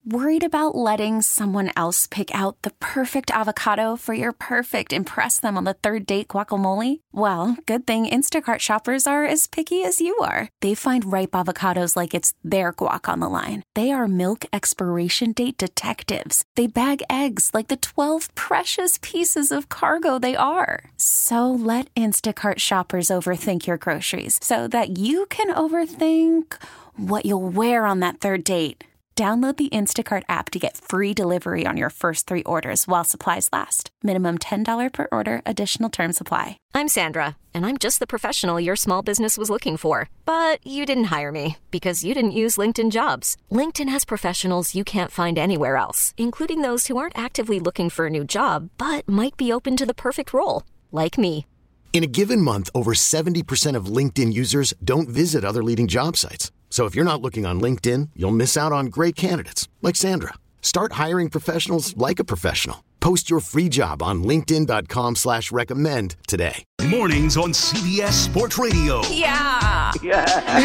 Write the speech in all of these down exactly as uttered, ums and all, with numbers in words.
Worried about letting someone else pick out the perfect avocado for your perfect impress them on the third date guacamole? Well, good thing Instacart shoppers are as picky as you are. They find ripe avocados like it's their guac on the line. They are milk expiration date detectives. They bag eggs like the twelve precious pieces of cargo they are. So let Instacart shoppers overthink your groceries so that you can overthink what you'll wear on that third date. Download the Instacart app to get free delivery on your first three orders while supplies last. Minimum ten dollars per order. Additional terms apply. I'm Sandra, and I'm just the professional your small business was looking for. But you didn't hire me because you didn't use LinkedIn Jobs. LinkedIn has professionals you can't find anywhere else, including those who aren't actively looking for a new job, but might be open to the perfect role, like me. In a given month, over seventy percent of LinkedIn users don't visit other leading job sites. So if you're not looking on LinkedIn, you'll miss out on great candidates like Sandra. Start hiring professionals like a professional. Post your free job on linkedin dot com slash recommend today. Mornings on C B S Sports Radio. Yeah. Yeah.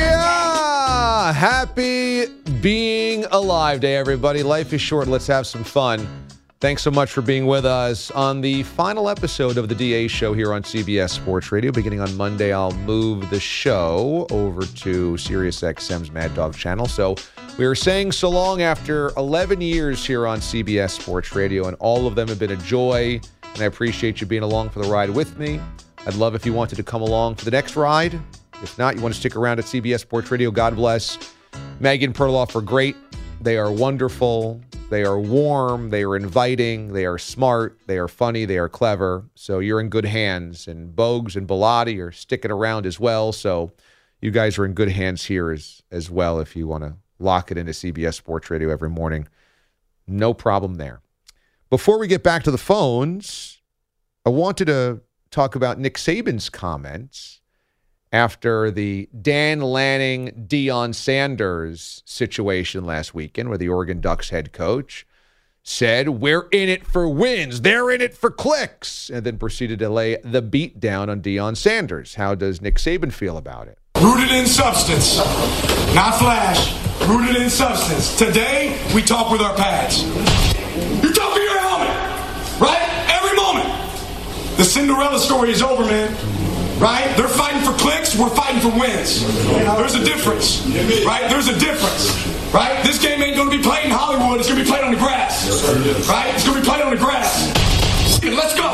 Yeah. Happy being alive day, everybody. Life is short. Let's have some fun. Thanks so much for being with us on the final episode of the D A Show here on C B S Sports Radio. Beginning on Monday, I'll move the show over to SiriusXM's Mad Dog channel. So we are saying so long after eleven years here on C B S Sports Radio, and all of them have been a joy, and I appreciate you being along for the ride with me. I'd love if you wanted to come along for the next ride. If not, you want to stick around at C B S Sports Radio. God bless. Megan Perloff are great. They are wonderful. They are warm, they are inviting, they are smart, they are funny, they are clever. So you're in good hands. And Bogues and Bilotti are sticking around as well. So you guys are in good hands here as, as well if you want to lock it into C B S Sports Radio every morning. No problem there. Before we get back to the phones, I wanted to talk about Nick Saban's comments after the Dan Lanning, Deion Sanders situation last weekend, where the Oregon Ducks head coach said, "We're in it for wins. They're in it for clicks," and then proceeded to lay the beat down on Deion Sanders. How does Nick Saban feel about it? Rooted in substance, not flash. Rooted in substance. Today, we talk with our pads. You talk with your helmet, right? Every moment. The Cinderella story is over, man. Right? They're fighting for clicks. We're fighting for wins. There's a difference. Right? There's a difference. Right? This game ain't going to be played in Hollywood. It's going to be played on the grass. Right? It's going to be played on the grass. Let's go.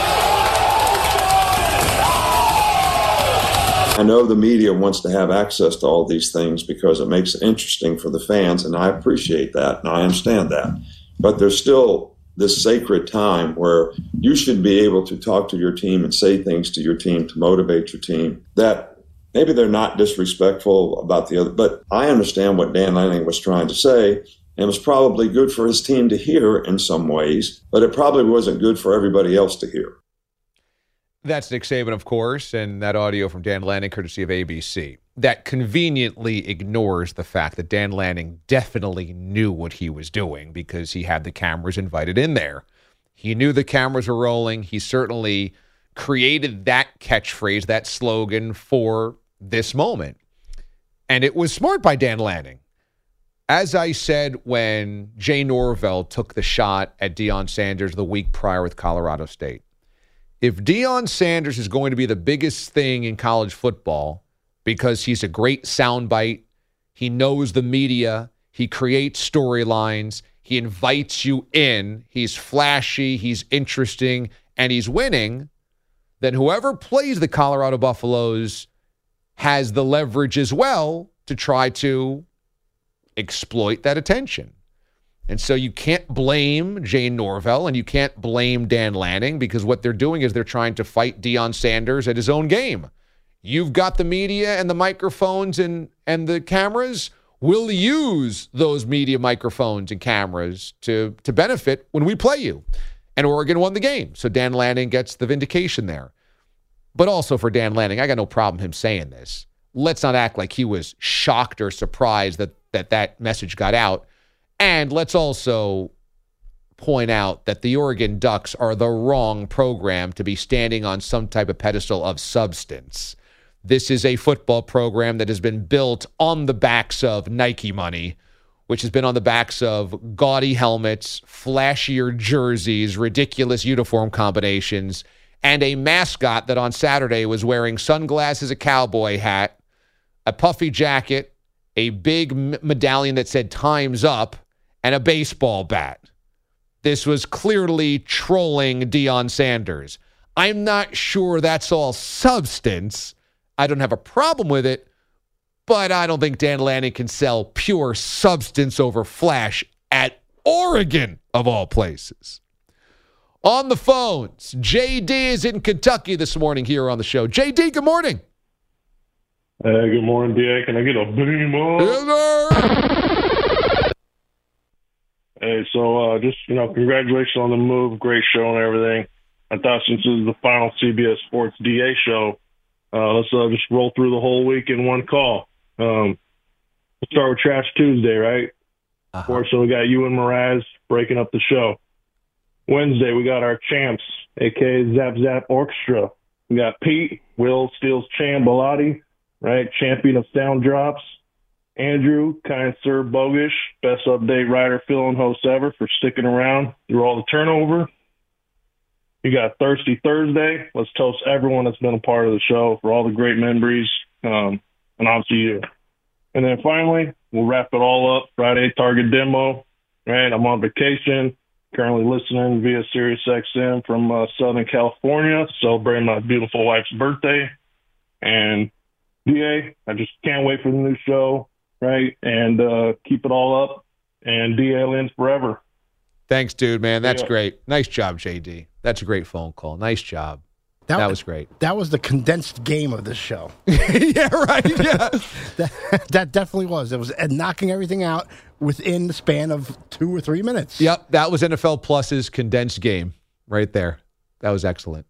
I know the media wants to have access to all these things because it makes it interesting for the fans, and I appreciate that, and I understand that. But there's still this sacred time where you should be able to talk to your team and say things to your team to motivate your team that maybe they're not disrespectful about the other, but I understand what Dan Lanning was trying to say, and it was probably good for his team to hear in some ways, but it probably wasn't good for everybody else to hear. That's Nick Saban, of course, and that audio from Dan Lanning, courtesy of A B C. That conveniently ignores the fact that Dan Lanning definitely knew what he was doing because he had the cameras invited in there. He knew the cameras were rolling. He certainly created that catchphrase, that slogan for this moment. And it was smart by Dan Lanning. As I said when Jay Norvell took the shot at Deion Sanders the week prior with Colorado State, if Deion Sanders is going to be the biggest thing in college football because he's a great soundbite, he knows the media, he creates storylines, he invites you in, he's flashy, he's interesting, and he's winning, then whoever plays the Colorado Buffaloes has the leverage as well to try to exploit that attention. And so you can't blame Jay Norvell and you can't blame Dan Lanning because what they're doing is they're trying to fight Deion Sanders at his own game. You've got the media and the microphones and, and the cameras. We'll use those media microphones and cameras to, to benefit when we play you. And Oregon won the game. So Dan Lanning gets the vindication there. But also for Dan Lanning, I got no problem him saying this. Let's not act like he was shocked or surprised that that, that message got out. And let's also point out that the Oregon Ducks are the wrong program to be standing on some type of pedestal of substance. This is a football program that has been built on the backs of Nike money, which has been on the backs of gaudy helmets, flashier jerseys, ridiculous uniform combinations, and a mascot that on Saturday was wearing sunglasses, a cowboy hat, a puffy jacket, a big m- medallion that said "Time's Up," and a baseball bat. This was clearly trolling Deion Sanders. I'm not sure that's all substance. I don't have a problem with it, but I don't think Dan Lanning can sell pure substance over flash at Oregon, of all places. On the phones, J D is in Kentucky this morning here on the show. J D, good morning. Hey, good morning, D A. Can I get a beam up? Hey, so uh, just, you know, congratulations on the move. Great show and everything. I thought since this is the final C B S Sports D A show, uh, let's uh, just roll through the whole week in one call. Um, let's start with Trash Tuesday, right? Uh-huh. Of course, so we got you and Mraz breaking up the show. Wednesday, we got our champs, a k a. Zap Zap Orchestra. We got Pete, Will Steele's Chan Bellotti, right? Champion of Sound Drops. Andrew, Kind Sir Bogish, best update writer, fill and host ever for sticking around through all the turnover. You got Thirsty Thursday. Let's toast everyone that's been a part of the show for all the great memories, um, and obviously you. And then finally, we'll wrap it all up. Friday, Target Demo. Right, I'm on vacation. Currently listening via Sirius X M from uh, Southern California, celebrating my beautiful wife's birthday. And D A, I just can't wait for the new show, right? And uh, keep it all up. And D A Lynn's forever. Thanks, dude, man. That's Yeah. great. Nice job, J D. That's a great phone call. Nice job. That, that was great. That was the condensed game of this show. Yeah, right. Yeah. that, that definitely was. It was and knocking everything out within the span of two or three minutes. Yep, that was N F L Plus's condensed game right there. That was excellent.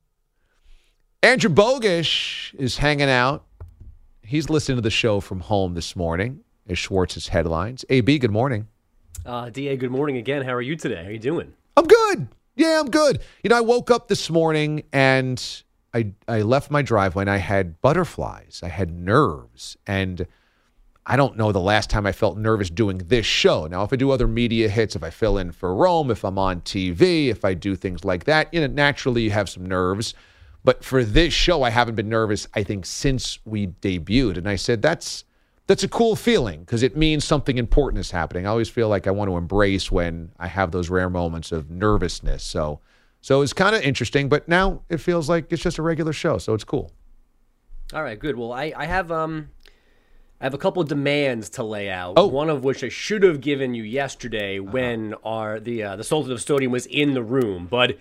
Andrew Bogish is hanging out. He's listening to the show from home this morning as Schwartz's headlines. A B, good morning. Uh, D A, good morning again. How are you today? How are you doing? I'm good. Yeah, I'm good. You know, I woke up this morning and I I left my driveway and I had butterflies. I had nerves. And I don't know the last time I felt nervous doing this show. Now, if I do other media hits, if I fill in for Rome, if I'm on T V, if I do things like that, you know, naturally you have some nerves. But for this show, I haven't been nervous, I think, since we debuted. And I said, that's that's a cool feeling because it means something important is happening. I always feel like I want to embrace when I have those rare moments of nervousness. So so it's kind of interesting, but now it feels like it's just a regular show, so it's cool. All right, good. Well, I, I have um I have a couple of demands to lay out. Oh. One of which I should have given you yesterday uh-huh. when our the uh, the Sultan of Stodium was in the room, but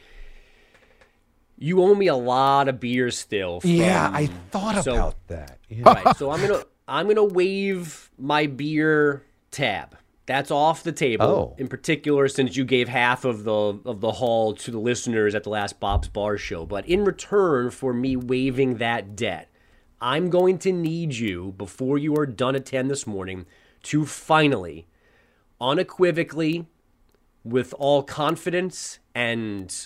you owe me a lot of beers still. From, yeah, I thought so, about that. Yeah. Right, so I'm gonna I'm gonna waive my beer tab. That's off the table. Oh. In particular, since you gave half of the of the haul to the listeners at the last Bob's Bar show. But in return for me waiving that debt, I'm going to need you, before you are done at ten this morning, to finally, unequivocally, with all confidence and,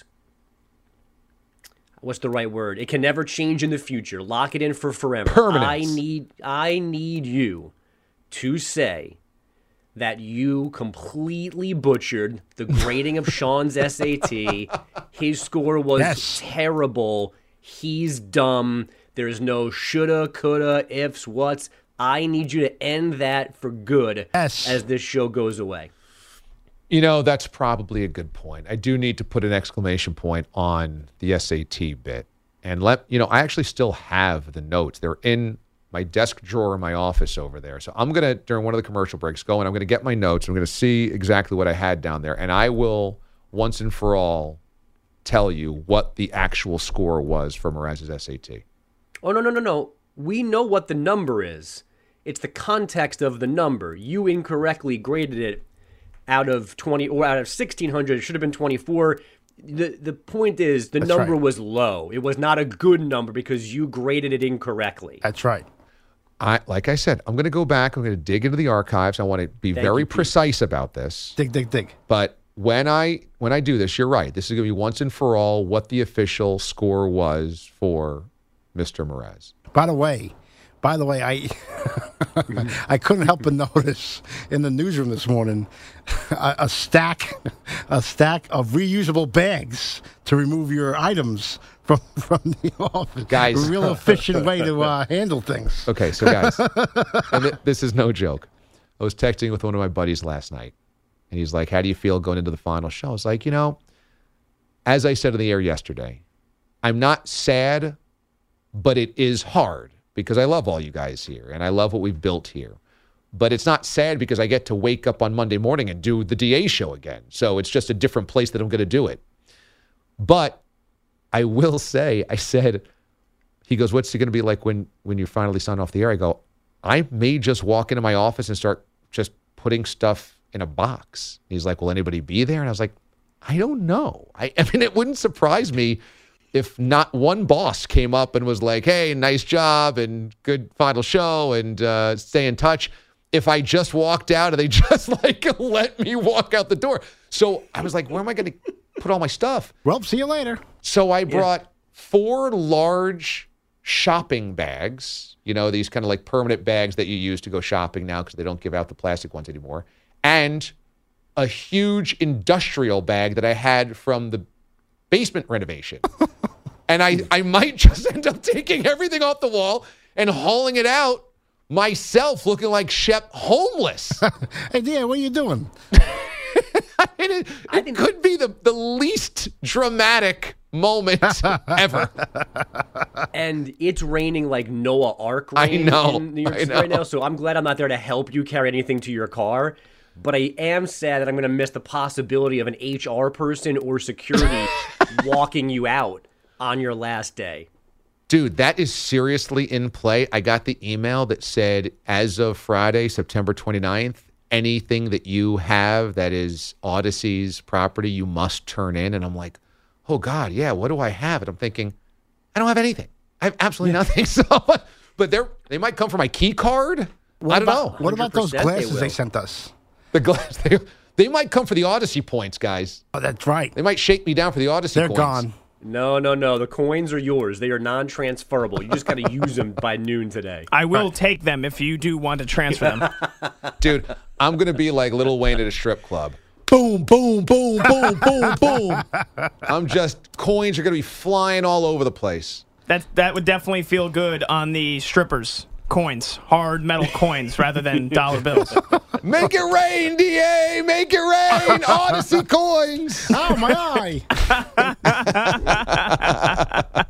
what's the right word? It can never change in the future. Lock it in for forever. Permanence. I need, I need you to say that you completely butchered the grading of Sean's S A T. His score was Yes. terrible. He's dumb. There's no shoulda, coulda, ifs, whats. I need you to end that for good Yes. as this show goes away. You know, that's probably a good point. I do need to put an exclamation point on the S A T bit. And let, you know, I actually still have the notes. They're in my desk drawer in my office over there. So I'm going to, during one of the commercial breaks, go and I'm going to get my notes. I'm going to see exactly what I had down there. And I will, once and for all, tell you what the actual score was for Mraz's S A T. Oh, no, no, no, no. We know what the number is. It's the context of the number. You incorrectly graded it out of twenty or out of sixteen hundred. It should have been twenty-four. The the point is the That's number right. was low. It was not a good number because you graded it incorrectly. That's right. I, like I said, I'm going to go back. I'm going to dig into the archives. I want to be Thank very you, Pete. precise about this. Dig, dig, dig. But when I when I do this, you're right. This is going to be once and for all what the official score was for Mister Mraz. By the way, By the way, I I couldn't help but notice in the newsroom this morning a, a stack a stack of reusable bags to remove your items from from the office. Guys, a real efficient way to uh, handle things. Okay, so guys, and th- this is no joke. I was texting with one of my buddies last night, and he's like, "How do you feel going into the final show?" I was like, you know, as I said in the air yesterday, I'm not sad, but it is hard. Because I love all you guys here, and I love what we've built here. But it's not sad because I get to wake up on Monday morning and do the D A show again. So it's just a different place that I'm going to do it. But I will say, I said, he goes, what's it going to be like when, when you finally sign off the air? I go, I may just walk into my office and start just putting stuff in a box. He's like, will anybody be there? And I was like, I don't know. I, I mean, it wouldn't surprise me if not one boss came up and was like, hey, nice job and good final show and uh, stay in touch. If I just walked out and they just like let me walk out the door. So I was like, where am I going to put all my stuff? Well, see you later. So I brought yeah. four large shopping bags, you know, these kind of like permanent bags that you use to go shopping now because they don't give out the plastic ones anymore, and a huge industrial bag that I had from the basement renovation. And I, I might just end up taking everything off the wall and hauling it out myself, looking like Shep homeless. Hey, Dan, what are you doing? I mean, it, it think... could be the, the least dramatic moment ever. And it's raining like Noah Ark rain I know, in New York I City know. right now, so I'm glad I'm not there to help you carry anything to your car. But I am sad that I'm going to miss the possibility of an H R person or security walking you out on your last day. Dude, that is seriously in play. I got the email that said, as of Friday, September twenty-ninth, anything that you have that is Odyssey's property, you must turn in. And I'm like, oh, God, yeah, what do I have? And I'm thinking, I don't have anything. I have absolutely yeah. nothing. So, but they're, they might come for my key card. What I don't about, know. What about those glasses they, they sent us? The glass, they, they might come for the Odyssey points, guys. Oh, that's right. They might shake me down for the Odyssey They're points. They're gone. No, no, no. The coins are yours. They are non-transferable. You just got to use them by noon today. I will right. take them if you do want to transfer them. Dude, I'm going to be like Lil Wayne at a strip club. Boom, boom, boom, boom, boom, boom. I'm just, coins are going to be flying all over the place. That that would definitely feel good on the strippers. Coins, hard metal coins rather than dollar bills. Make it rain, D A! Make it rain! Odyssey coins! Oh, my eye!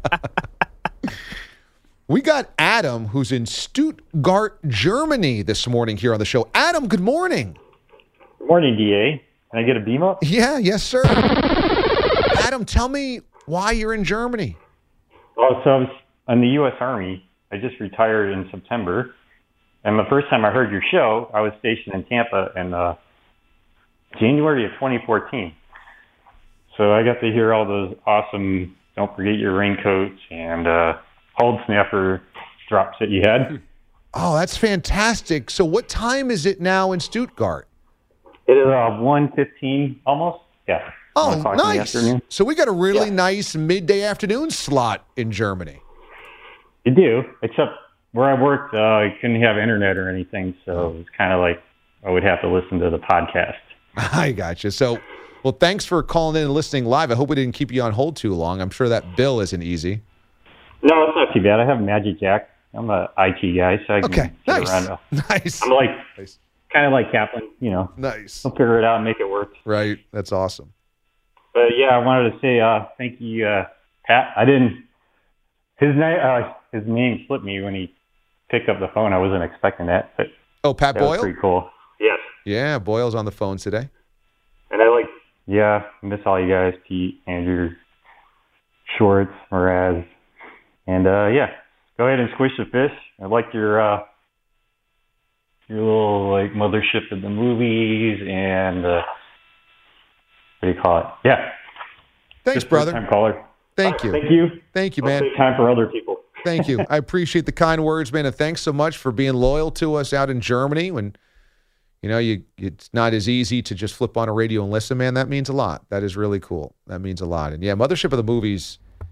We got Adam, who's in Stuttgart, Germany this morning here on the show. Adam, good morning. Good morning, D A. Can I get a beam up? Yeah, yes, sir. Adam, tell me why you're in Germany. Oh, so I was in the U S Army. I just retired in September, and the first time I heard your show, I was stationed in Tampa in uh, January of twenty fourteen. So I got to hear all those awesome "Don't Forget Your Raincoats" and uh, "Hold Snapper" drops that you had. Oh, that's fantastic. So what time is it now in Stuttgart? It is uh, one fifteen almost. Yeah. Oh, nice. So we got a really yeah. nice midday afternoon slot in Germany. You do, except where I worked, uh, I couldn't have internet or anything, so it was kind of like I would have to listen to the podcast. I gotcha. So, well, thanks for calling in and listening live. I hope we didn't keep you on hold too long. I'm sure that bill isn't easy. No, it's not too bad. I have Magic Jack. I'm a I T guy, so I can okay. get nice. around. To, nice. I'm like nice. kind of like Kaplan, you know. Nice. I'll figure it out and make it work. Right. That's awesome. But yeah, I wanted to say uh, thank you, uh, Pat. I didn't. His name, uh, his name slipped me when he picked up the phone. I wasn't expecting that. But oh, Pat that Boyle? Was pretty cool. Yes. Yeah, Boyle's on the phone today. And I like, yeah, I miss all you guys, Pete, Andrew, Schwartz, Mraz. And uh, yeah, go ahead and squish the fish. I like your uh, your little like mothership of the movies and uh, what do you call it? Yeah. Thanks, Just brother. First-time caller. Thank you. Thank you. Thank you, I'll man. take time for other people. Thank you. I appreciate the kind words, man, and thanks so much for being loyal to us out in Germany. When you know you, it's not as easy to just flip on a radio and listen, man. That means a lot. That is really cool. That means a lot. And yeah, Mothership of the Movies.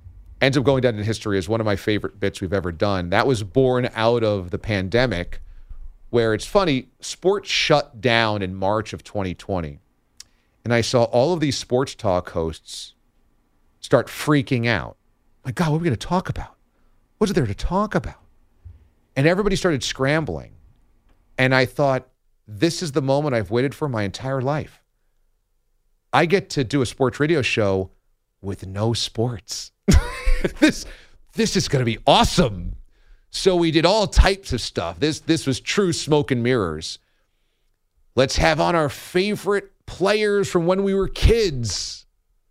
ends up going down in history as one of my favorite bits we've ever done. That was born out of the pandemic, where it's funny, sports shut down in March of twenty twenty. And I saw all of these sports talk hosts start freaking out. My God, what are we going to talk about? What's there to talk about? And everybody started scrambling. And I thought, this is the moment I've waited for my entire life. I get to do a sports radio show with no sports. this this is going to be awesome. So we did all types of stuff. This this was true smoke and mirrors. Let's have on our favorite players from when we were kids.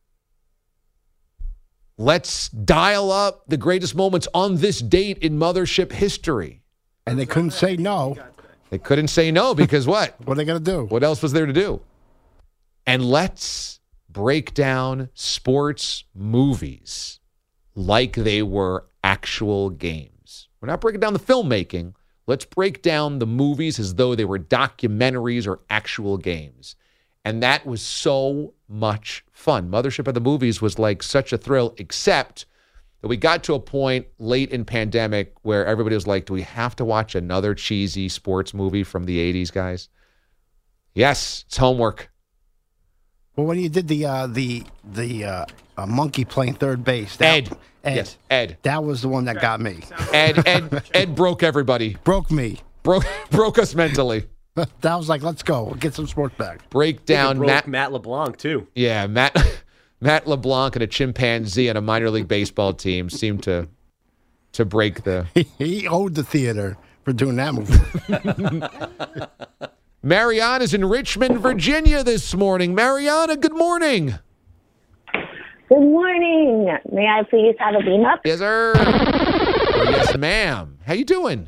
Let's dial up the greatest moments on this date in Mothership history. And they couldn't say no. They couldn't say no because what? What are they going to do? What else was there to do? And let's break down sports movies like they were actual games. We're not breaking down the filmmaking. Let's break down the movies as though they were documentaries or actual games. And that was so much fun. Mothership of the Movies was like such a thrill, except that we got to a point late in pandemic where everybody was like, do we have to watch another cheesy sports movie from the eighties, guys? Yes, it's homework. Well, when you did the uh, the the uh, uh, monkey playing third base, that, Ed, Ed, yes, Ed, that was the one that got me. Ed, Ed, Ed broke everybody. Broke me. Broke, broke us mentally. That was like, let's go, we'll get some sports back. Break down broke Matt, Matt LeBlanc too. Yeah, Matt, Matt LeBlanc and a chimpanzee on a minor league baseball team seemed to to break the. He, he owed the theater for doing that movie. Mariana's in Richmond, Virginia this morning. Mariana, good morning. Good morning. May I please have a beam up? Yes, sir. Oh, yes, ma'am. How you doing?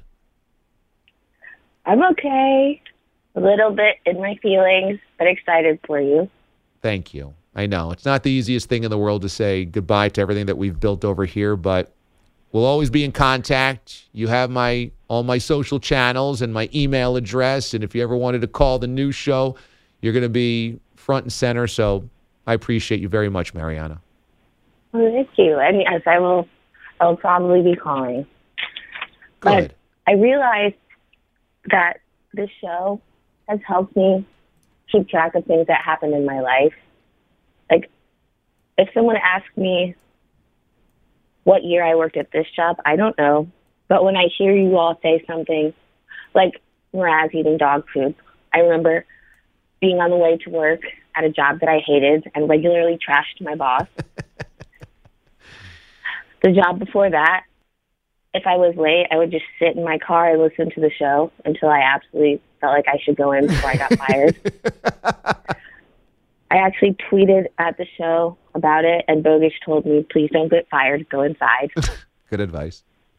I'm okay. A little bit in my feelings, but excited for you. Thank you. I know. It's not the easiest thing in the world to say goodbye to everything that we've built over here, but we'll always be in contact. You have my all my social channels and my email address, and if you ever wanted to call the new show, you're going to be front and center, so I appreciate you very much, Mariana. Well, thank you. And yes, I will, I will probably be calling. Good. But I realized that this show has helped me keep track of things that happened in my life. Like, if someone asked me what year I worked at this job, I don't know. But when I hear you all say something like Mraz eating dog food, I remember being on the way to work at a job that I hated and regularly trashed my boss. The job before that, if I was late, I would just sit in my car and listen to the show until I absolutely felt like I should go in before I got fired. I actually tweeted at the show about it, and Bogish told me, please don't get fired, go inside. Good advice.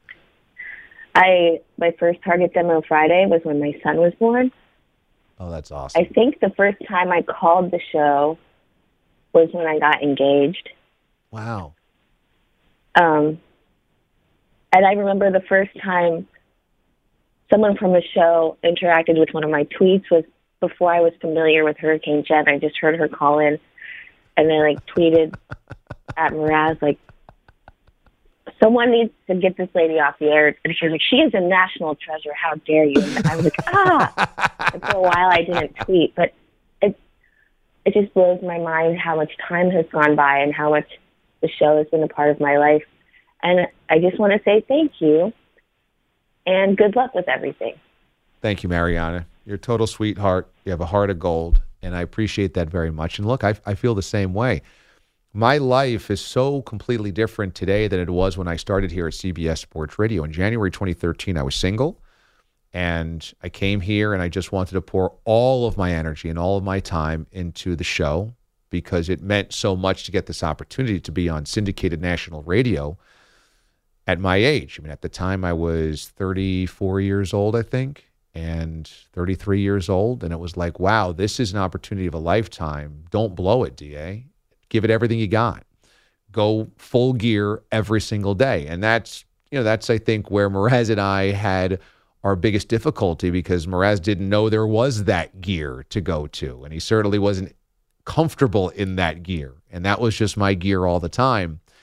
I My first Target demo Friday was when my son was born. Oh, that's awesome. I think the first time I called the show was when I got engaged. Wow. Um, and I remember the first time someone from the show interacted with one of my tweets was before I was familiar with Hurricane Jen. I just heard her call in, and they like tweeted at Mraz like, someone needs to get this lady off the air. And she was like, she is a national treasure. How dare you? And I was like, ah. And for a while I didn't tweet, but it it just blows my mind how much time has gone by and how much the show has been a part of my life. And I just want to say thank you and good luck with everything. Thank you, Mariana. You're a total sweetheart. You have a heart of gold, and I appreciate that very much. And look, I, I feel the same way. My life is so completely different today than it was when I started here at C B S Sports Radio. In January twenty thirteen, I was single, and I came here, and I just wanted to pour all of my energy and all of my time into the show because it meant so much to get this opportunity to be on syndicated national radio at my age. I mean, at the time, I was thirty-four years old, I think, and thirty-three years old, and it was like, wow, this is an opportunity of a lifetime. Don't blow it, D A. Give it everything you got. Go full gear every single day. And that's, you know, that's, I think, where Mraz and I had our biggest difficulty because Mraz didn't know there was that gear to go to. And he certainly wasn't comfortable in that gear. And that was just my gear all the time.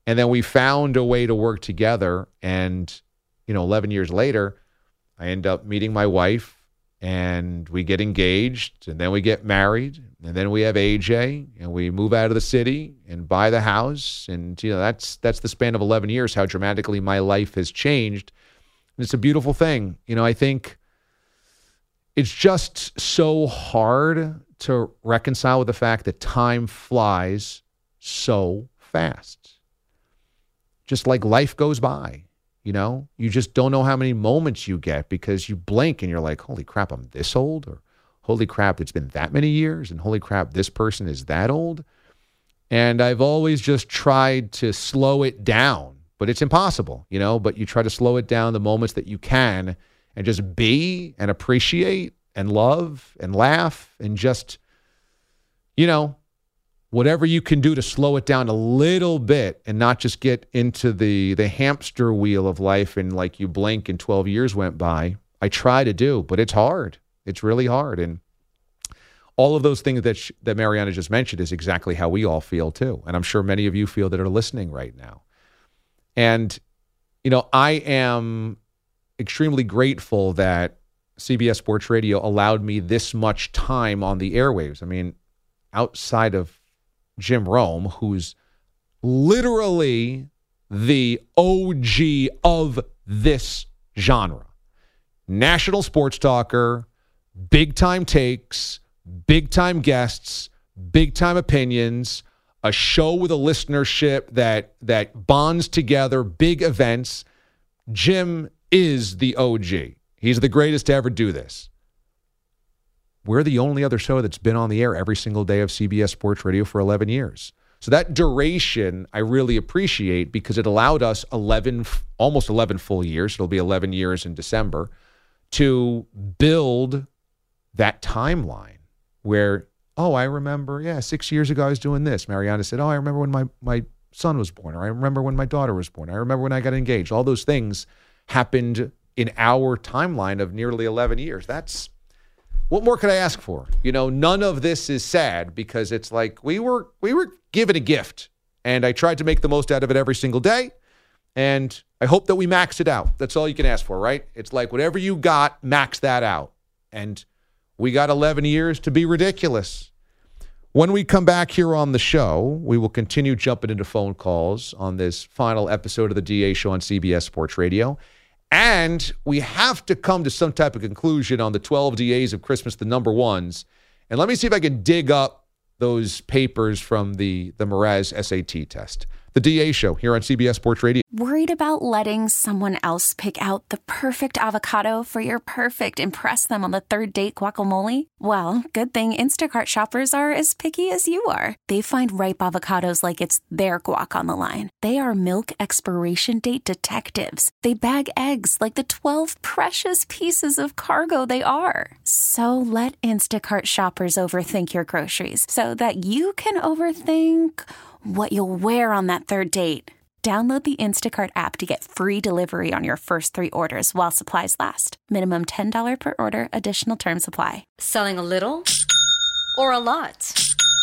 And then we found a way to work together. And, you know, eleven years later, I end up meeting my wife and we get engaged and then we get married and then we have A J and we move out of the city and buy the house. And, you know, that's, that's the span of eleven years, how dramatically my life has changed. And it's a beautiful thing. You know, I think it's just so hard to reconcile with the fact that time flies so fast. Just like life goes by, you know? You just don't know how many moments you get because you blink and you're like, holy crap, I'm this old? Or holy crap, it's been that many years? And holy crap, this person is that old? And I've always just tried to slow it down, but it's impossible, you know? But you try to slow it down the moments that you can and just be and appreciate and love and laugh and just, you know, whatever you can do to slow it down a little bit and not just get into the the hamster wheel of life and like you blink and twelve years went by. I try to do, but it's hard. It's really hard. And all of those things that sh- that Mariana just mentioned is exactly how we all feel too. And I'm sure many of you feel that are listening right now. And, you know, I am extremely grateful that C B S Sports Radio allowed me this much time on the airwaves. I mean, outside of Jim Rome, who's literally the O G of this genre. National sports talker, big-time takes, big-time guests, big-time opinions, a show with a listenership that that bonds together, big events. Jim is the O G. He's the greatest to ever do this. We're the only other show that's been on the air every single day of C B S Sports Radio for eleven years. So that duration I really appreciate because it allowed us eleven, almost eleven full years, it'll be eleven years in December, to build that timeline where, oh, I remember, yeah, six years ago I was doing this. Mariana said, oh, I remember when my, my son was born, or I remember when my daughter was born. I remember when I got engaged. All those things happened in our timeline of nearly eleven years. That's, what more could I ask for? You know, none of this is sad because it's like we were we were given a gift, and I tried to make the most out of it every single day, and I hope that we max it out. That's all you can ask for, right? It's like whatever you got, max that out. And we got eleven years to be ridiculous. When we come back here on the show, we will continue jumping into phone calls on this final episode of the D A Show on C B S Sports Radio. And we have to come to some type of conclusion on the twelve D As of Christmas, the number ones. And let me see if I can dig up those papers from the, the Mraz S A T test. The D A Show here on C B S Sports Radio. Worried about letting someone else pick out the perfect avocado for your perfect impress them on the third date guacamole? Well, good thing Instacart shoppers are as picky as you are. They find ripe avocados like it's their guac on the line. They are milk expiration date detectives. They bag eggs like the twelve precious pieces of cargo they are. So let Instacart shoppers overthink your groceries so that you can overthink what you'll wear on that third date. Download the Instacart app to get free delivery on your first three orders while supplies last. Minimum ten dollars per order. Additional terms apply. Selling a little or a lot?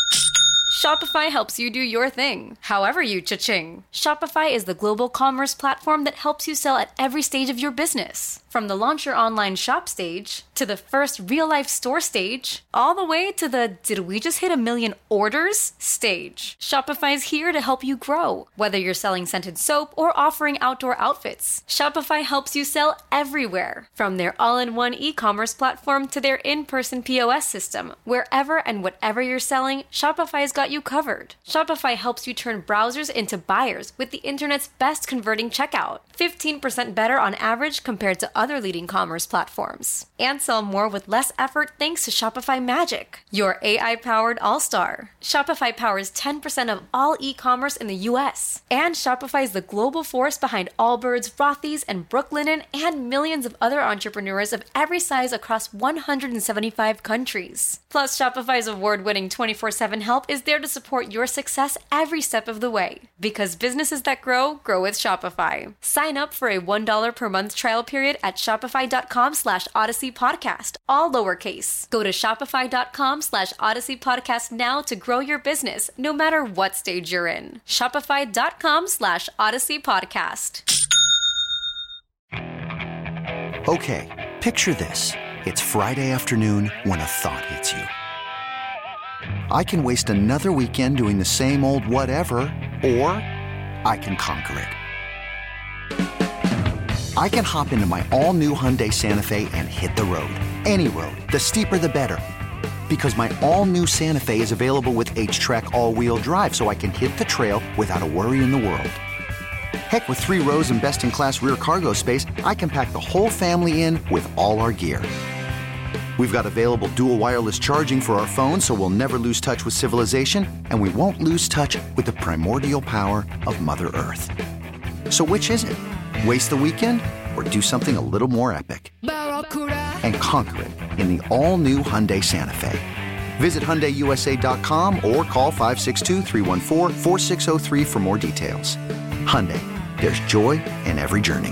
Shopify helps you do your thing, however you cha-ching. Shopify is the global commerce platform that helps you sell at every stage of your business. From the launch your online shop stage, to the first real-life store stage, all the way to the did we just hit a million orders stage. Shopify's here to help you grow. Whether you're selling scented soap or offering outdoor outfits, Shopify helps you sell everywhere. From their all-in-one e-commerce platform to their in-person P O S system, wherever and whatever you're selling, Shopify's got you covered. Shopify helps you turn browsers into buyers with the internet's best converting checkout. fifteen percent better on average compared to other leading commerce platforms. And sell more with less effort thanks to Shopify Magic, your A I-powered all-star. Shopify powers ten percent of all e-commerce in the U S. And Shopify is the global force behind Allbirds, Rothy's, and Brooklinen, and millions of other entrepreneurs of every size across one hundred seventy-five countries. Plus, Shopify's award-winning twenty-four seven help is there there to support your success every step of the way. Because businesses that grow, grow with Shopify. Sign up for a one dollar per month trial period at shopify.com slash Odyssey Podcast, all lowercase. Go to shopify.com slash Odyssey Podcast now to grow your business, no matter what stage you're in. Shopify.com slash Odyssey Podcast. Okay, picture this. It's Friday afternoon when a thought hits you. I can waste another weekend doing the same old whatever, or I can conquer it. I can hop into my all-new Hyundai Santa Fe and hit the road. Any road. The steeper, the better. Because my all-new Santa Fe is available with H-Track all-wheel drive, so I can hit the trail without a worry in the world. Heck, with three rows and best-in-class rear cargo space, I can pack the whole family in with all our gear. We've got available dual wireless charging for our phones, so we'll never lose touch with civilization, and we won't lose touch with the primordial power of Mother Earth. So which is it? Waste the weekend or do something a little more epic? And conquer it in the all-new Hyundai Santa Fe. Visit Hyundai U S A dot com or call five six two, three one four, four six zero three for more details. Hyundai, there's joy in every journey.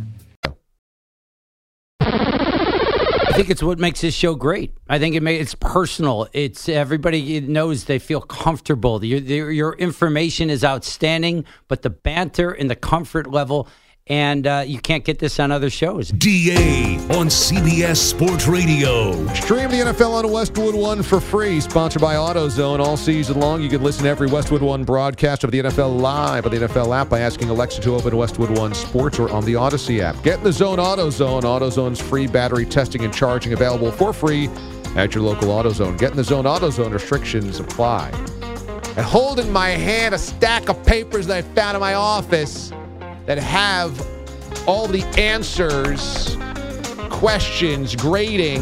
I think it's what makes this show great. I think it may, it's personal. It's everybody knows they feel comfortable. Your, your information is outstanding, but the banter and the comfort level, and uh, you can't get this on other shows. D A on C B S Sports Radio. Stream the N F L on Westwood One for free. Sponsored by AutoZone. All season long, you can listen to every Westwood One broadcast of the N F L live on the N F L app by asking Alexa to open Westwood One Sports or on the Odyssey app. Get in the zone, AutoZone. AutoZone's free battery testing and charging available for free at your local AutoZone. Get in the zone, AutoZone. Restrictions apply. I hold in my hand a stack of papers that I found in my office that have all the answers, questions, grading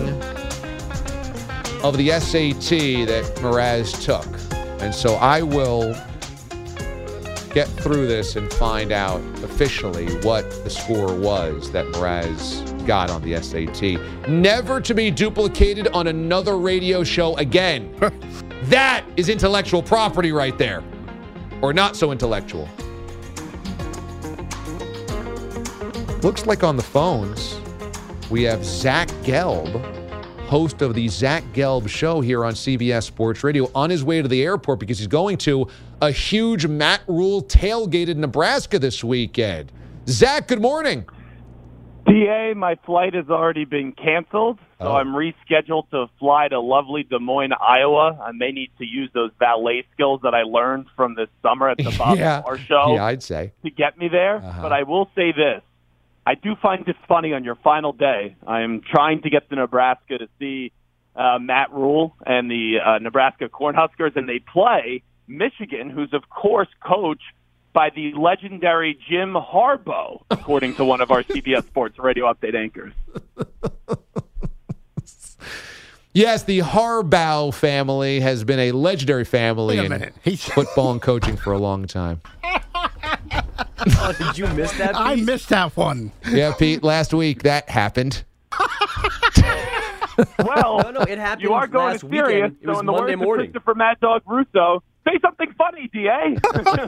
of the S A T that Mraz took. And so I will get through this and find out officially what the score was that Mraz got on the S A T. Never to be duplicated on another radio show again. That is intellectual property right there. Or not so intellectual. Looks like on the phones, we have Zach Gelb, host of the Zach Gelb Show here on C B S Sports Radio, on his way to the airport because he's going to a huge Matt Rule tailgate in Nebraska this weekend. Zach, good morning. D A, my flight has already been canceled, so oh. I'm rescheduled to fly to lovely Des Moines, Iowa. I may need to use those valet skills that I learned from this summer at the Bob yeah. Barr Show yeah, I'd say. to get me there. Uh-huh. But I will say this. I do find it funny on your final day. I am trying to get to Nebraska to see uh, Matt Rule and the uh, Nebraska Cornhuskers, and they play Michigan, who's, of course, coached by the legendary Jim Harbaugh, according to one of our C B S Sports Radio Update anchors. Yes, the Harbaugh family has been a legendary family in football and coaching for a long time. Oh, did you miss that, Pete? I missed that one. Yeah, Pete, last week that happened. Well, no, no, it happened you are going last to serious, weekend. It was so in the Monday words morning. of Christopher Mad Dog Russo, say something funny, D A.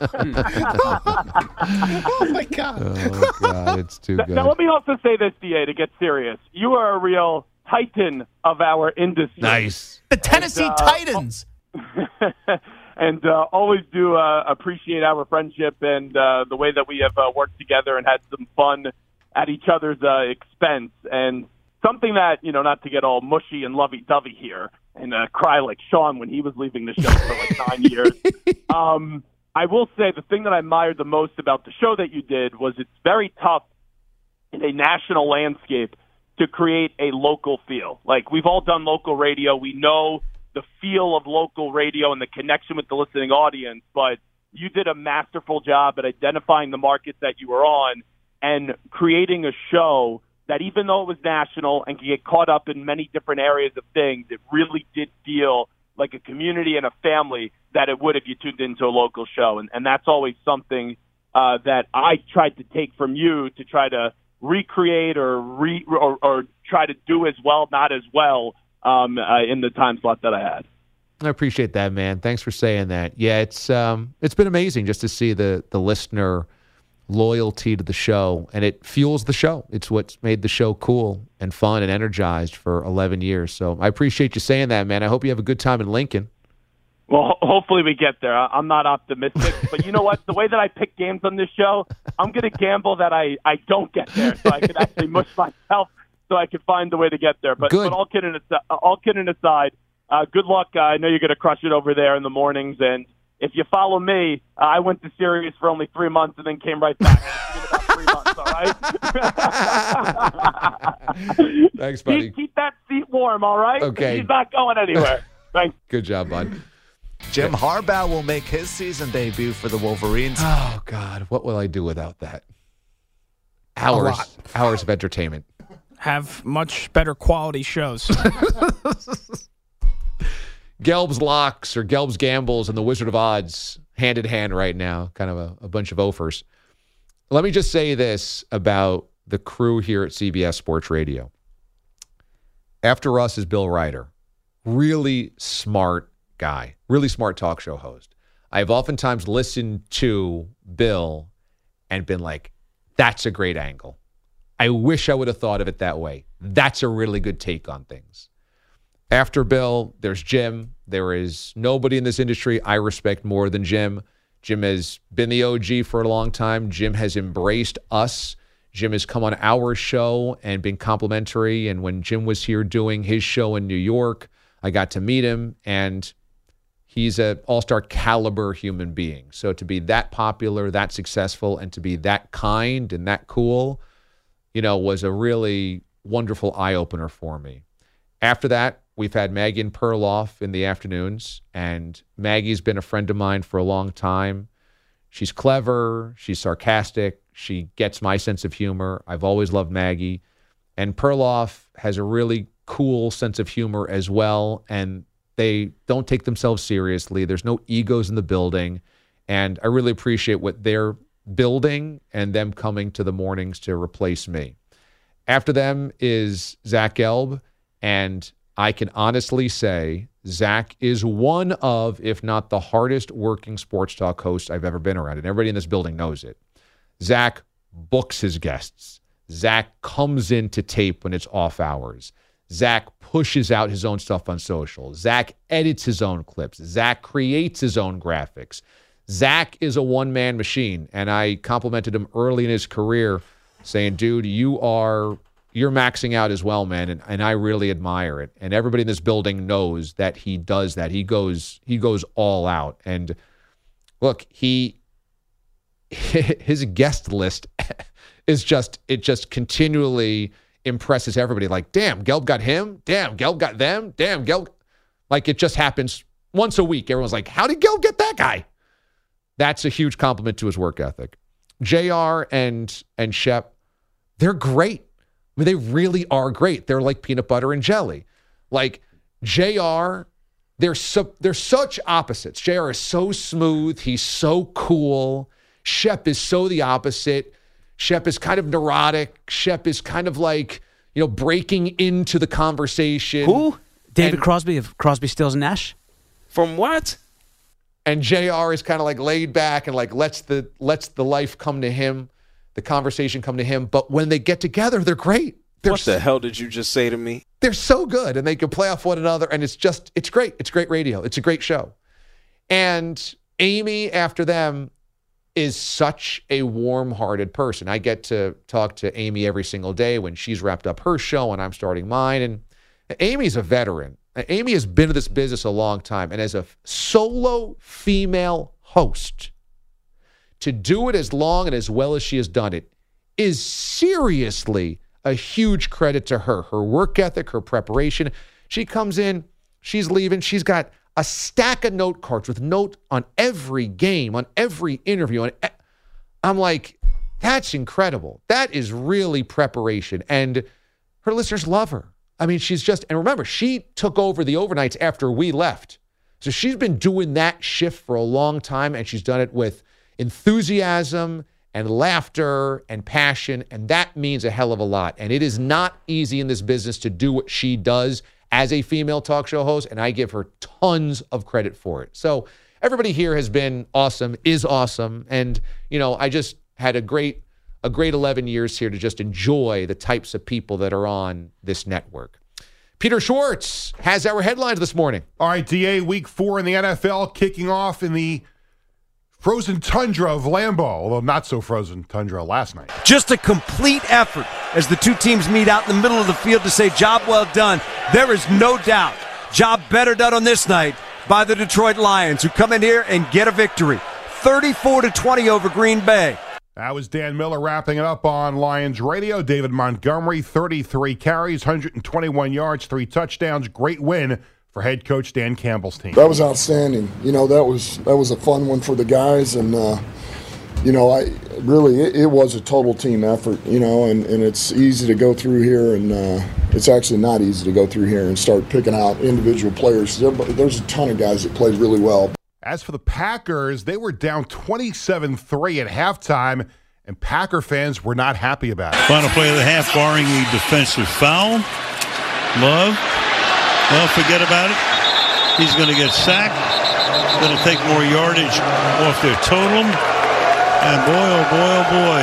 Oh, my God. Oh, God, it's too good. Now, let me also say this, D A, to get serious. You are a real titan of our industry. Nice. The Tennessee and, uh, Titans. and uh, always do uh, appreciate our friendship and uh, the way that we have uh, worked together and had some fun at each other's uh, expense. And something that, you know, not to get all mushy and lovey-dovey here and uh, cry like Sean when he was leaving the show for like nine years. Um, I will say the thing that I admired the most about the show that you did was it's very tough in a national landscape to create a local feel. Like, we've all done local radio. We know the feel of local radio and the connection with the listening audience, but you did a masterful job at identifying the markets that you were on and creating a show that, even though it was national and could get caught up in many different areas of things, it really did feel like a community and a family that it would if you tuned into a local show. And, and that's always something uh, that I tried to take from you to try to recreate or re or, or try to do as well, not as well, um, uh, in the time slot that I had. I appreciate that, man. Thanks for saying that. Yeah, it's um, it's been amazing just to see the the listener loyalty to the show, and it fuels the show. It's what's made the show cool and fun and energized for eleven years. So I appreciate you saying that, man. I hope you have a good time in Lincoln. Well, ho- hopefully we get there. I- I'm not optimistic, but you know what? The way that I pick games on this show, I'm going to gamble that I, I don't get there, so I can actually mush myself so I can find the way to get there. But, but all kidding aside, all kidding aside, uh, good luck. Uh, I know you're going to crush it over there in the mornings, and if you follow me, uh, I went to Sirius for only three months and then came right back. In about three months, all right? Thanks, buddy. Keep, keep that seat warm, all right? Okay. He's not going anywhere. Thanks. Good job, bud. Jim Harbaugh will make his season debut for the Wolverines. Oh, God. What will I do without that? Hours, hours of entertainment. Have much better quality shows. Gelb's Locks or Gelb's Gambles and the Wizard of Odds hand in hand right now. Kind of a, a bunch of offers. Let me just say this about the crew here at C B S Sports Radio. After us is Bill Ryder. Really smart guy. Really smart talk show host. I've oftentimes listened to Bill and been like, that's a great angle. I wish I would have thought of it that way. That's a really good take on things. After Bill, there's Jim. There is nobody in this industry I respect more than Jim. Jim has been the O G for a long time. Jim has embraced us. Jim has come on our show and been complimentary. And when Jim was here doing his show in New York, I got to meet him, and he's an all-star caliber human being. So to be that popular, that successful, and to be that kind and that cool, you know, was a really wonderful eye-opener for me. After that, we've had Maggie and Perloff in the afternoons, and Maggie's been a friend of mine for a long time. She's clever. She's sarcastic. She gets my sense of humor. I've always loved Maggie. And Perloff has a really cool sense of humor as well, and they don't take themselves seriously. There's no egos in the building, and I really appreciate what they're building and them coming to the mornings to replace me. After them is Zach Gelb, and I can honestly say Zach is one of, if not the hardest working sports talk host I've ever been around, and everybody in this building knows it. Zach books his guests. Zach comes in to tape when it's off hours. Zach pushes out his own stuff on social. Zach edits his own clips. Zach creates his own graphics. Zach is a one-man machine, and I complimented him early in his career saying, dude, you are, you're maxing out as well, man, and, and I really admire it. And everybody in this building knows that he does that. He goes, he goes all out. And look, he, his guest list is just, it just continually impresses everybody. Like, damn, Gelb got him. Damn, Gelb got them. Damn, Gelb. Like, it just happens once a week. Everyone's like, how did Gelb get that guy? That's a huge compliment to his work ethic. J R and and Shep, they're great. I mean, they really are great. They're like peanut butter and jelly. Like, J R, they're so, they're such opposites. J R is so smooth. He's so cool. Shep is so the opposite. Shep is kind of neurotic. Shep is kind of like, you know, breaking into the conversation. Who? David and, Crosby of Crosby, Stills, and Nash? From what? And J R is kind of like laid back and like lets the lets the life come to him, the conversation come to him. But when they get together, they're great. They're what the hell did you just say to me? They're so good, and they can play off one another, and it's just, it's great. It's great radio. It's a great show. And Amy, after them, is such a warm-hearted person. I get to talk to Amy every single day when she's wrapped up her show and I'm starting mine. And Amy's a veteran. Amy has been in this business a long time. And as a solo female host, to do it as long and as well as she has done it is seriously a huge credit to her. Her work ethic, her preparation. She comes in, she's leaving, she's got a stack of note cards with note on every game, on every interview. On, I'm like, that's incredible. That is really preparation. And her listeners love her. I mean, she's just, and remember, she took over the overnights after we left. So she's been doing that shift for a long time, and she's done it with enthusiasm and laughter and passion, and that means a hell of a lot. And it is not easy in this business to do what she does as a female talk show host, and I give her tons of credit for it. So everybody here has been awesome, is awesome, and, you know, I just had a great a great eleven years here to just enjoy the types of people that are on this network. Peter Schwartz has our headlines this morning. All right, D A, week four in the N F L kicking off in the frozen tundra of Lambeau, although not so frozen tundra last night. Just a complete effort as the two teams meet out in the middle of the field to say, job well done. There is no doubt, job better done on this night by the Detroit Lions, who come in here and get a victory. thirty-four to twenty over Green Bay. That was Dan Miller wrapping it up on Lions Radio. David Montgomery, thirty-three carries, one hundred twenty-one yards, three touchdowns. Great win for head coach Dan Campbell's team. That was outstanding. You know, that was that was a fun one for the guys, and uh, you know, I really it, it was a total team effort. You know, and, and it's easy to go through here, and uh, it's actually not easy to go through here and start picking out individual players. There, there's a ton of guys that played really well. As for the Packers, they were down twenty-seven three at halftime, and Packer fans were not happy about it. Final play of the half, barring a defensive foul. Love. Well, forget about it. He's going to get sacked. Going to take more yardage off their total. And boy, oh boy, oh boy.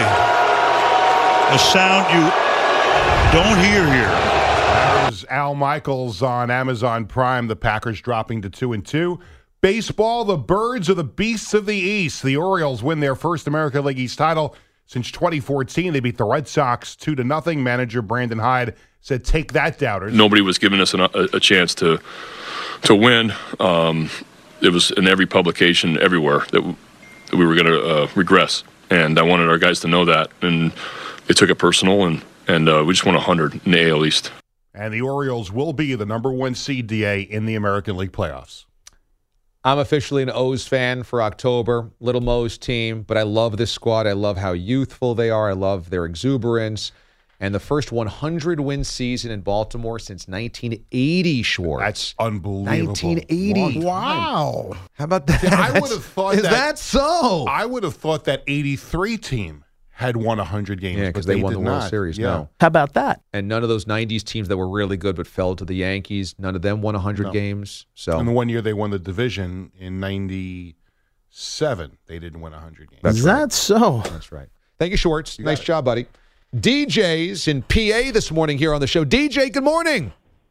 A sound you don't hear here. That was Al Michaels on Amazon Prime. The Packers dropping to two and two. Baseball, the Birds are the beasts of the East. The Orioles win their first American League East title since twenty fourteen. They beat the Red Sox two to nothing. Manager Brandon Hyde said, "Take that, doubters." Nobody was giving us an, a, a chance to to win. Um, it was in every publication, everywhere, that, w- that we were going to uh, regress, and I wanted our guys to know that. And they took it personal, and and uh, we just won one hundred in the A L East. And the Orioles will be the number one seed, D A, in the American League playoffs. I'm officially an O's fan for October, Little Mo's team, but I love this squad. I love how youthful they are. I love their exuberance. And the first one hundred win season in Baltimore since nineteen eighty, Schwartz. That's unbelievable. nineteen eighty. Wow. How about that? I would have thought Is that, that so? I would have thought that eighty-three team had won one hundred games. Yeah, because but they, won did the World not. Series. Yeah. No. How about that? And none of those nineties teams that were really good but fell to the Yankees, none of them won one hundred No. games. So And the one year they won the division in ninety-seven, they didn't win one hundred games. That's Is right. that so? That's right. Thank you, Schwartz. You nice got it. job, buddy. D J's in P A this morning here on the show. D J, good morning.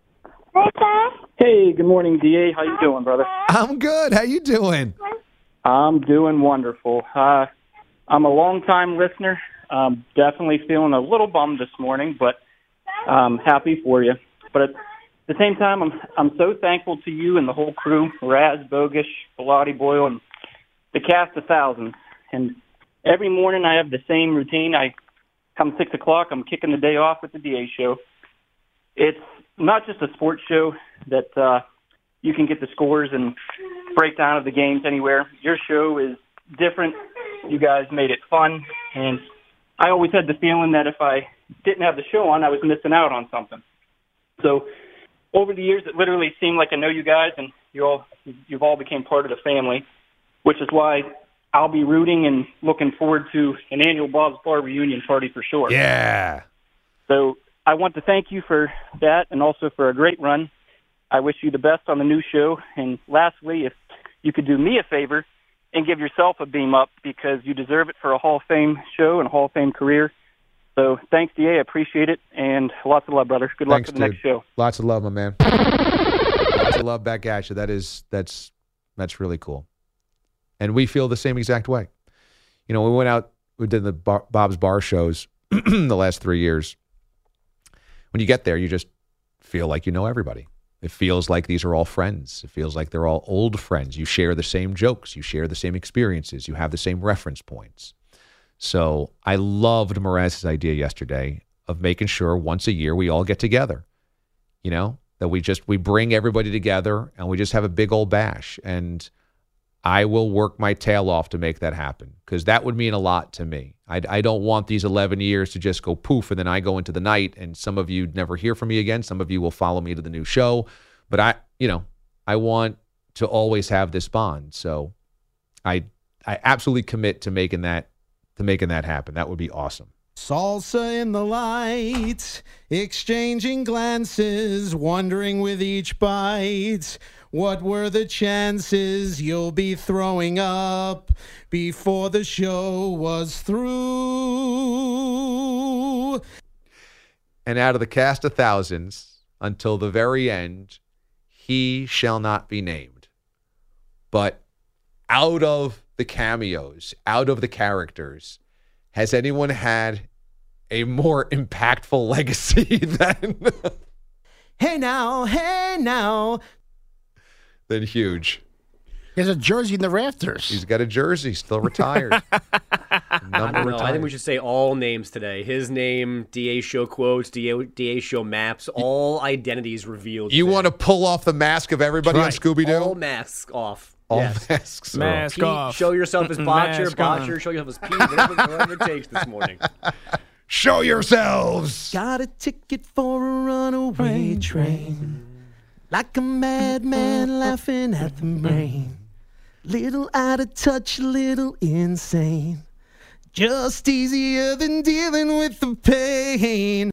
Hey, good morning, D A. How you doing, brother? I'm good. How you doing? I'm doing wonderful. Uh, I'm a long-time listener. Um, definitely feeling a little bummed this morning, but um, happy for you. But at the same time, I'm I'm so thankful to you and the whole crew, Raz, Bogish, Bilotti, Boyle, and the cast of thousands. And every morning I have the same routine. I come six o'clock, I'm kicking the day off with the D A show. It's not just a sports show that uh, you can get the scores and breakdown of the games anywhere. Your show is different. You guys made it fun, and I always had the feeling that if I didn't have the show on, I was missing out on something. So over the years, it literally seemed like I know you guys, and you all you've all became part of the family, which is why I'll be rooting and looking forward to an annual Bob's Bar reunion party for sure. Yeah. So I want to thank you for that and also for a great run. I wish you the best on the new show. And lastly, if you could do me a favor and give yourself a beam up, because you deserve it for a Hall of Fame show and a Hall of Fame career. So thanks, D A. I appreciate it. And lots of love, brother. Good luck Thanks, for the dude. next show. Lots of love, my man. Lots of love back at you. That is, that's, that's really cool. And we feel the same exact way. You know, we went out, we did the bar, Bob's Bar shows the last three years. When you get there, you just feel like you know everybody. It feels like these are all friends. It feels like they're all old friends. You share the same jokes. You share the same experiences. You have the same reference points. So I loved Mraz's idea yesterday of making sure once a year we all get together, you know, that we just, we bring everybody together and we just have a big old bash. And I will work my tail off to make that happen, because that would mean a lot to me. I, I don't want these eleven years to just go poof and then I go into the night and some of you never hear from me again. Some of you will follow me to the new show. But I, you know, I want to always have this bond. So I I absolutely commit to making that to making that happen. That would be awesome. Salsa in the light, exchanging glances, wondering with each bite, what were the chances you'll be throwing up before the show was through? And out of the cast of thousands, until the very end, he shall not be named. But out of the cameos, out of the characters, has anyone had a more impactful legacy than Hey now, hey now. than Huge? He has a jersey in the rafters. He's got a jersey, still retired. I don't know. I think we should say all names today. His name, D A Show quotes, D A, D A Show maps, all identities revealed. You want to pull off the mask of everybody on Right. Scooby-Doo? All masks off. All Yes. masks. Mask Pete, off. show yourself as Botcher, Mask on. Botcher, show yourself as Pete, whatever, whatever it takes this morning. Show yourselves. Got a ticket for a runaway train. Like a madman laughing at the rain. Little out of touch, little insane. Just easier than dealing with the pain.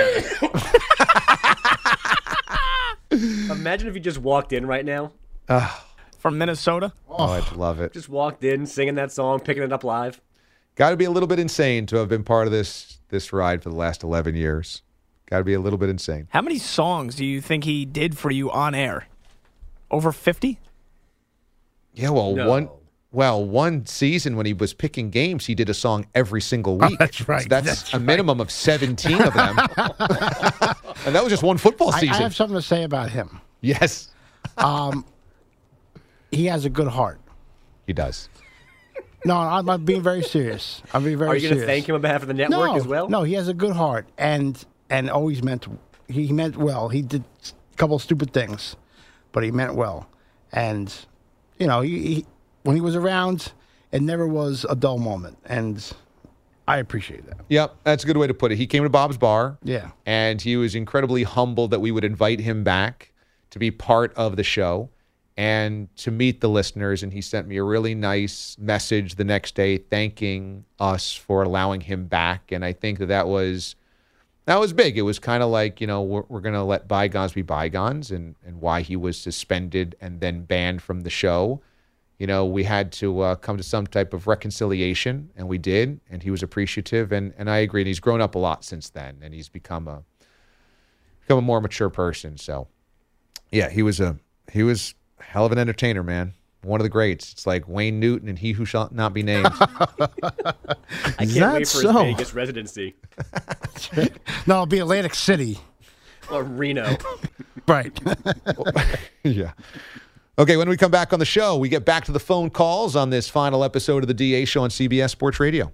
Imagine if you just walked in right now. From Minnesota? Oh, I'd love it. Just walked in, singing that song, picking it up live. Got to be a little bit insane to have been part of this this ride for the last eleven years. Got to be a little bit insane. How many songs do you think he did for you on air? Over fifty? Yeah, well, No. one well, one season when he was picking games, he did a song every single week. that's right, So that's, that's a right. minimum of seventeen of them. And that was just one football I, season. I have something to say about him. Yes. Um, he has a good heart. He does. No, I'm, I'm being very serious. I'm being very Are you serious. going to thank him on behalf of the network no, as well? No, he has a good heart and and always meant he meant well. He did a couple stupid things, but he meant well. And you know, he, he when he was around, it never was a dull moment, and I appreciate that. Yep, that's a good way to put it. He came to Bob's Bar. Yeah. And he was incredibly humbled that we would invite him back to be part of the show and to meet the listeners. And he sent me a really nice message the next day thanking us for allowing him back. And I think that that was that was big. It was kind of like, you know, we're, we're going to let bygones be bygones, and, and why he was suspended and then banned from the show. You know, we had to uh, come to some type of reconciliation, and we did, and he was appreciative, and, and I agree. And he's grown up a lot since then, and he's become a become a more mature person. So, yeah, he was a he was a hell of an entertainer, man. One of the greats. It's like Wayne Newton and He Who Shall Not Be Named. I can't that wait for so? his Vegas residency. No, it'll be Atlantic City. Or Reno. Right. Yeah. Okay, when we come back on the show, we get back to the phone calls on this final episode of the D A Show on C B S Sports Radio.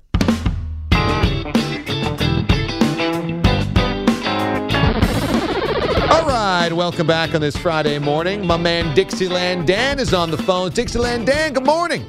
All right, welcome back on this Friday morning. My man Dixieland Dan is on the phone. Dixieland Dan, good morning.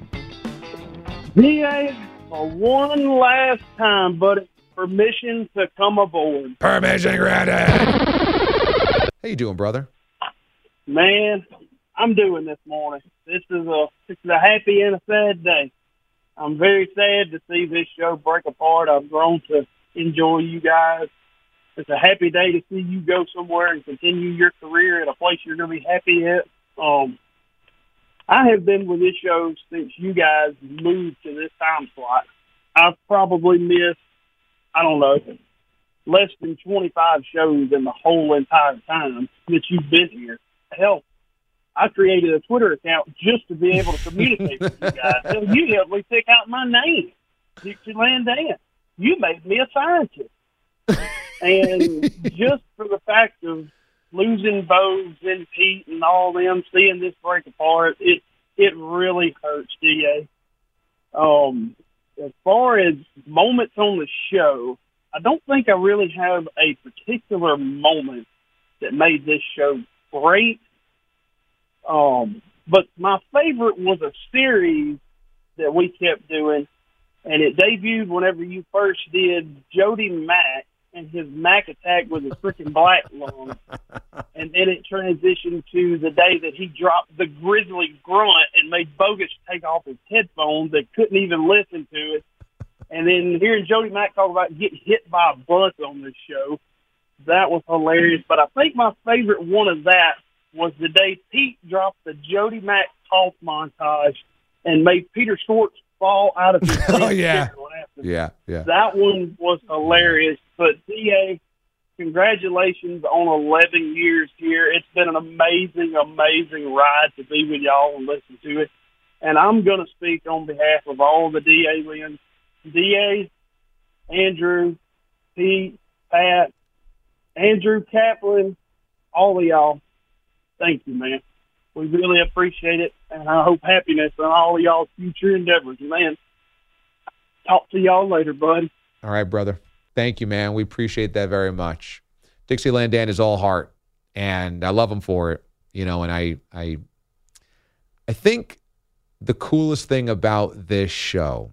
D A, for one last time, buddy, permission to come aboard. Permission granted. How you doing, brother? Man, I'm doing this morning. This is a this is a happy and a sad day. I'm very sad to see this show break apart. I've grown to enjoy you guys. It's a happy day to see you go somewhere and continue your career at a place you're going to be happy at. Um, I have been with this show since you guys moved to this time slot. I've probably missed, I don't know, less than twenty-five shows in the whole entire time that you've been here. Hell, I created a Twitter account just to be able to communicate with you guys. Hell, you helped me pick out my name, Dixieland Dan. You made me a scientist. And just for the fact of losing Bose and Pete and all them, seeing this break apart, it it really hurts, D A. Um, as far as moments on the show, I don't think I really have a particular moment that made this show great. Um, but my favorite was a series that we kept doing, and it debuted whenever you first did Jody Mack and his Mac attack with his freaking black lung. And then it transitioned to the day that he dropped the grizzly grunt and made Bogus take off his headphones that couldn't even listen to it. And then hearing Jody Mack talk about getting hit by a bus on this show, that was hilarious. But I think my favorite one of that was the day Pete dropped the Jody Mack talk montage and made Peter Schwartz fall out of his seat. Oh, yeah. Yeah, yeah. That one was hilarious. But, D A, congratulations on eleven years here. It's been an amazing, amazing ride to be with y'all and listen to it. And I'm going to speak on behalf of all the D A wins. D A, Andrew, Pete, Pat, Andrew Kaplan, all of y'all, thank you, man. We really appreciate it, and I hope happiness on all of y'all's future endeavors, man. Talk to y'all later, bud. All right, brother. Thank you, man. We appreciate that very much. Dixieland Dan is all heart, and I love him for it. You know, and I, I, I think the coolest thing about this show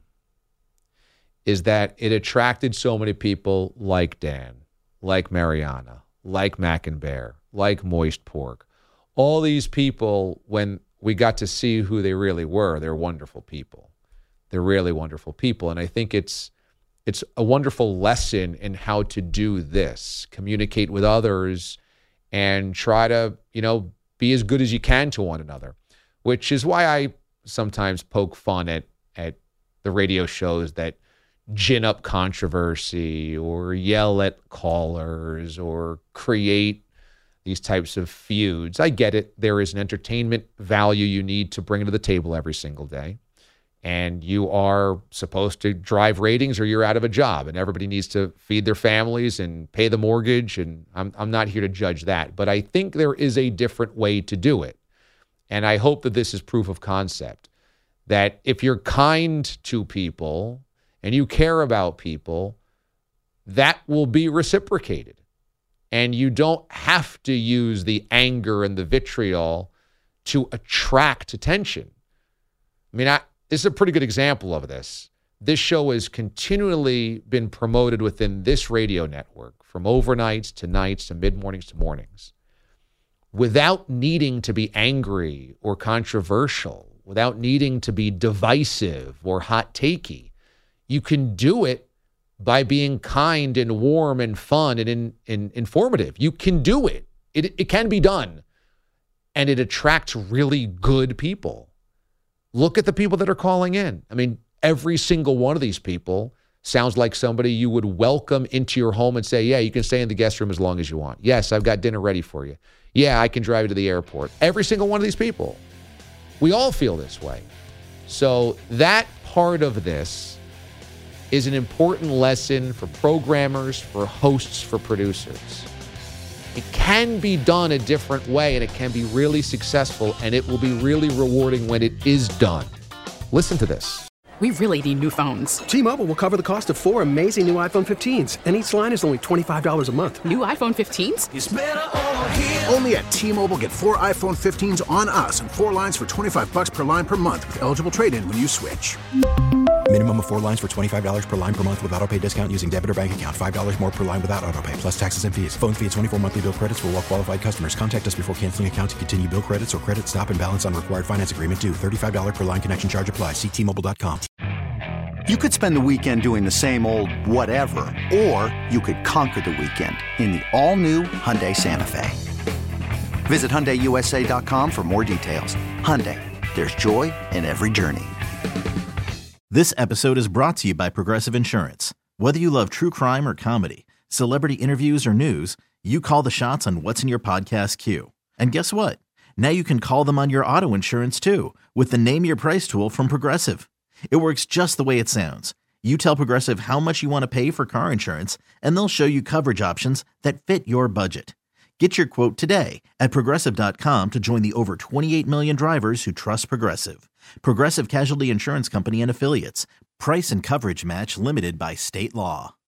is that it attracted so many people like Dan, like Mariana, like Mac and Bear, like Moist Pork. All these people, when we got to see who they really were, they're wonderful people. They're really wonderful people. And I think it's it's a wonderful lesson in how to do this, communicate with others and try to, you know, be as good as you can to one another, which is why I sometimes poke fun at, at the radio shows that gin up controversy or yell at callers or create these types of feuds. I get it. There is an entertainment value you need to bring to the table every single day. And you are supposed to drive ratings or you're out of a job and everybody needs to feed their families and pay the mortgage. And I'm, I'm not here to judge that. But I think there is a different way to do it. And I hope that this is proof of concept, that if you're kind to people and you care about people, that will be reciprocated. And you don't have to use the anger and the vitriol to attract attention. I mean, I, this is a pretty good example of this. This show has continually been promoted within this radio network, from overnights to nights to mid-mornings to mornings, without needing to be angry or controversial, without needing to be divisive or hot-takey. You can do it by being kind and warm and fun and in, in, informative. You can do it. It. It can be done. And it attracts really good people. Look at the people that are calling in. I mean, every single one of these people sounds like somebody you would welcome into your home and say, yeah, you can stay in the guest room as long as you want. Yes, I've got dinner ready for you. Yeah, I can drive you to the airport. Every single one of these people. We all feel this way. So that part of this is an important lesson for programmers, for hosts, for producers. It can be done a different way, and it can be really successful, and it will be really rewarding when it is done. Listen to this. We really need new phones. T-Mobile will cover the cost of four amazing new iPhone fifteens, and each line is only twenty-five dollars a month. New iPhone fifteens? It's better over here. Only at T-Mobile, get four iPhone fifteens on us and four lines for twenty-five bucks per line per month with eligible trade-in when you switch. Minimum of four lines for twenty-five dollars per line per month with autopay discount using debit or bank account. five dollars more per line without autopay, plus taxes and fees. Phone fee at twenty-four monthly bill credits for well-qualified customers. Contact us before canceling account to continue bill credits or credit stop and balance on required finance agreement due. thirty-five dollars per line connection charge applies. See T Mobile dot com. You could spend the weekend doing the same old whatever, or you could conquer the weekend in the all-new Hyundai Santa Fe. Visit Hyundai U S A dot com for more details. Hyundai, there's joy in every journey. This episode is brought to you by Progressive Insurance. Whether you love true crime or comedy, celebrity interviews or news, you call the shots on what's in your podcast queue. And guess what? Now you can call them on your auto insurance too with the Name Your Price tool from Progressive. It works just the way it sounds. You tell Progressive how much you want to pay for car insurance, and they'll show you coverage options that fit your budget. Get your quote today at Progressive dot com to join the over twenty-eight million drivers who trust Progressive. Progressive Casualty Insurance Company and Affiliates. Price and coverage match limited by state law.